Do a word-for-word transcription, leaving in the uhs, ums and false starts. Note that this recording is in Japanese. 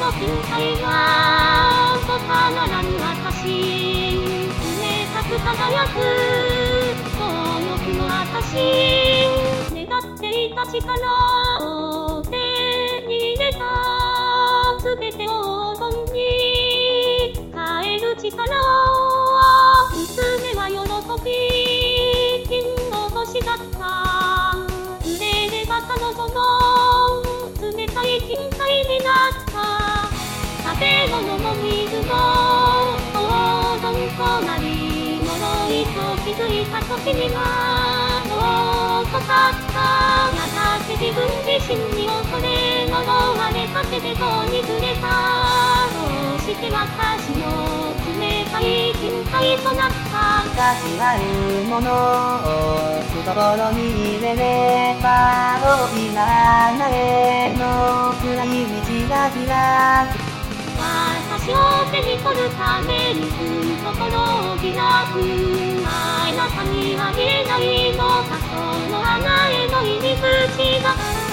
の金塊はとたならぬ私、冷たく輝く強欲の私、願っていた力を手に入れたすべてを黄金に変える力を、娘は喜び金の星だった。売れれば彼女の冷たい金塊になった。食べ物も水も黄金となり、呪いと気づいた時にはもう遅かった。やがて自分自身に恐れ呪われかけてどうにずれた。どうして私の冷たい金塊となった。 昔あるものを懐に入れれば大きな穴への暗い道が開く。 私を手に取るために心を開く。あなたには見えないのか、その穴への入り口が